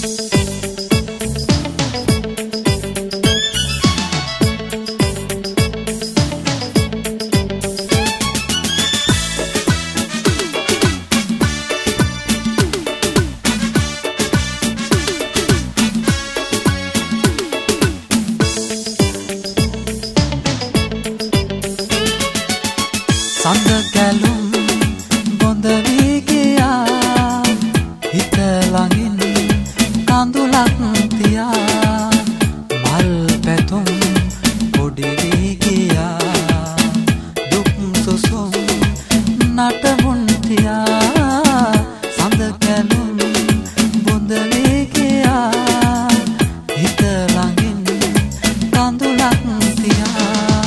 සඳ කැලුම් බොඳ වී ගියා හිත ළඟින් කඳුලක් තියා මල් පැතුම් පොඩි වී ගියා දුක් සුසුම් නටමුන් තියා සඳ කැලුම් බොඳ වී ගියා හිත ළඟින් කඳුලක් තියා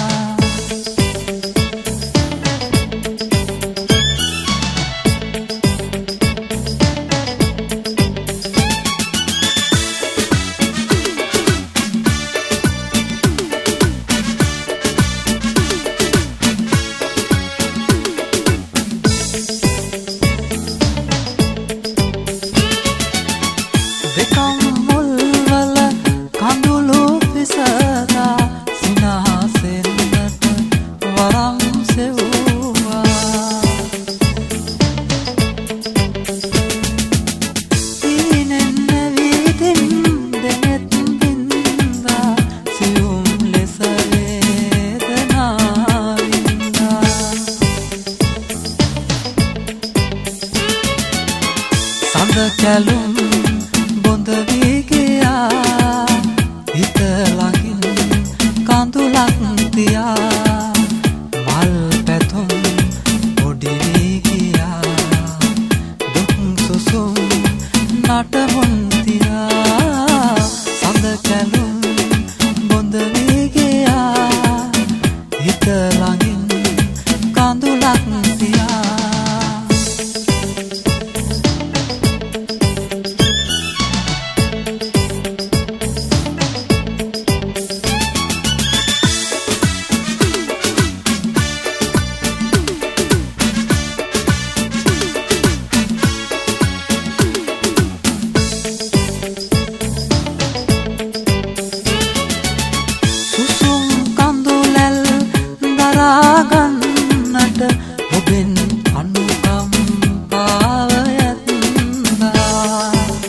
සඳ කැලුම් බොඳ වී ගියා හිත ළඟින් කඳුලක් තියා මල් පැතුම් පොඩි වී ගියා දුක් සුසුම් නටමුන් තියා සඳ කැලුම් බොඳ වී ගියා හිත ළඟින් කඳුලක් තියා ගන්නට ඔබෙන් අනුකම්පාව ඇත්තා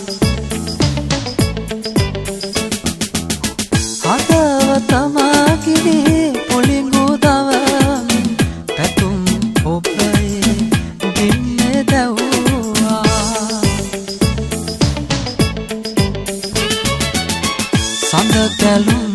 හදවතම කිරි පොලිඟු දවමින් පැතුම් ඔබේ ගින්නේ දැව්වා සඳ කැලුම්